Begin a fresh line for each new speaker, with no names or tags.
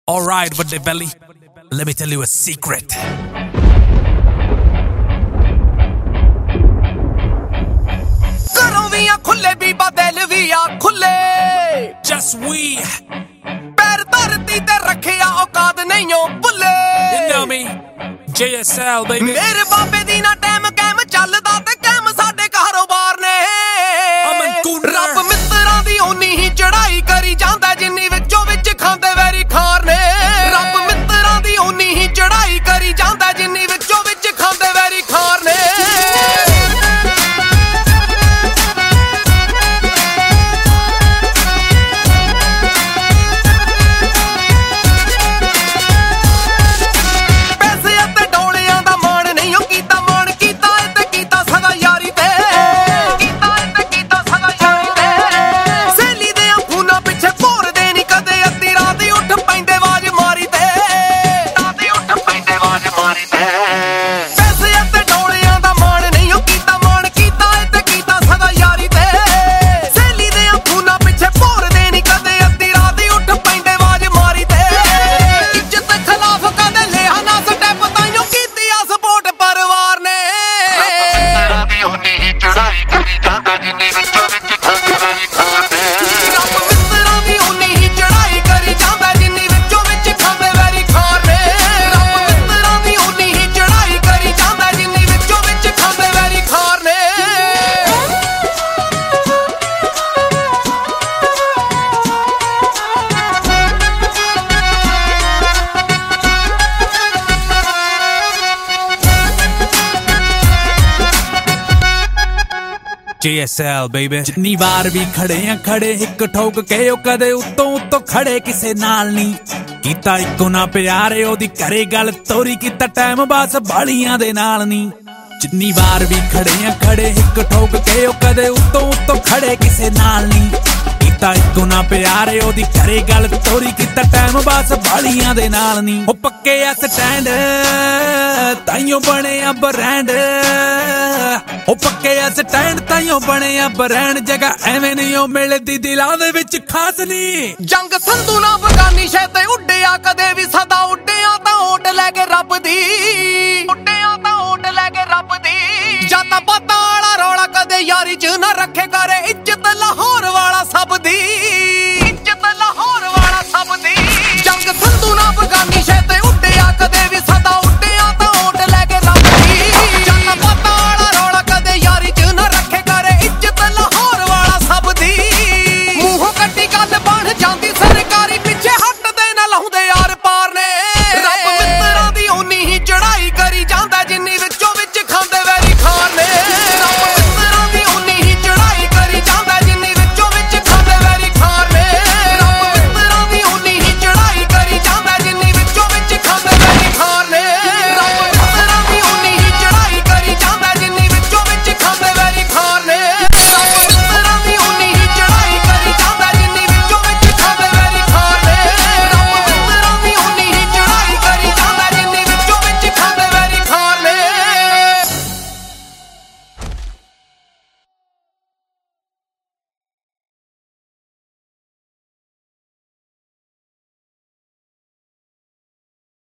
Alright, ਵੱਡੇ belly, let me tell you a secret.
ਘਰੋਂ ਵੀ ਆ ਖੁੱਲੇ ਬੀਬਾ ਦਿਲ ਵੀ ਆ ਖੁੱਲੇ
Just we.
ਪੈਰ ਧਰਤੀ ਤੇ ਰੱਖਿਆ ਔਕਾਤ ਨਹੀਂ ਓ ਭੁੱਲੇ
You know me, JSL baby.
ਮੇਰੇ ਬਾਬੇ ਦੀ ਨਾ ਟਾਈਮ ਕੈਮ ਚੱਲਦਾ ਤੇ ਕੈਮ ਸਾਡੇ ਕਾਰੋਬਾਰ ਨੇ ਰੱਬ ਮਿੱਤਰਾਂ ਦੀ ਓਨੀ ਹੀ ਚੜਾਈ ਕਰੀ ਜਾਂਦਾ ਜਿੰਨੀ ਵਿੱਚੋਂ ਵਿੱਚ ਖਾਂਦੇ ਵੈਰੀ ਖਾਰ ਨੇ ਰੱਬ ਮਿੱਤਰਾਂ ਦੀ ਓਨੀ ਹੀ ਚੜਾਈ ਕਰੀ ਜਾਂਦਾ ਜਿੰਨੀ ਵਿੱਚੋਂ ਵਿੱਚ ਖਾਂਦੇ ਵੈਰੀ ਖਾਰ ਨੇ
JSL baby. ਜਿੰਨੀ ਵਾਰ ਵੀ ਖੜੇ ਆ ਖੜੇ ਇੱਕ ਠੋਕ ਕੇ ਉਹ ਕਦੇ ਉੱਤੋਂ ਖੜੇ ਕਿਸੇ ਨਾਲ ਨਹੀਂ ਕੀਤਾ ਇੱਕੋ ਨਾ ਪਿਆਰੇ ਉਹਦੀ ਘਰੇ ਗੱਲ ਤੋਰੀ ਕੀਤਾ ਟਾਈਮ ਬਾਸ ਬਾਲੀਆਂ ਦੇ ਨਾਲ ਨਹੀਂ ਜਿੰਨੀ ਵਾਰ ਵੀ ਖੜੇ ਆ ਖੜੇ ਇੱਕ ਠੋਕ ਕੇ ਉਹ ਕਦੇ ਉੱਤੋਂ ਖੜੇ ਕਿਸੇ ਨਾਲ ਨਹੀਂ ਕੀਤਾ ਇੱਕੋ ਨਾ ਪਿਆਰੇ ਉਹਦੀ ਘਰੇ ਗੱਲ ਤੋਰੀ ਕੀਤਾ ਟਾਈਮ ਬਾਸ ਬਾਲੀਆਂ ਦੇ ਨਾਲ ਨਹੀਂ ਉਹ ਪੱਕੇ ਆ ਸਟੈਂਡ ਤਾਈਓ ਬਣੇ ਆ ਬ੍ਰਾਂਡ ਉਹ ਪੱਕੇ ਆ ਸਟੈਂਡ ਤਾਈਓ ਬਣੇ ਆ ਬ੍ਰਾਂਡ ਜਗ੍ਹਾ ਐਵੇਂ ਨਹੀਂ ਉਹ ਮਿਲਦੀ ਦਿਲਾਂ ਦੇ ਵਿੱਚ ਖਾਸ ਨਹੀਂ
ਜੰਗ ਸੰਧੂ ਨਾ ਬਗਾਨੀ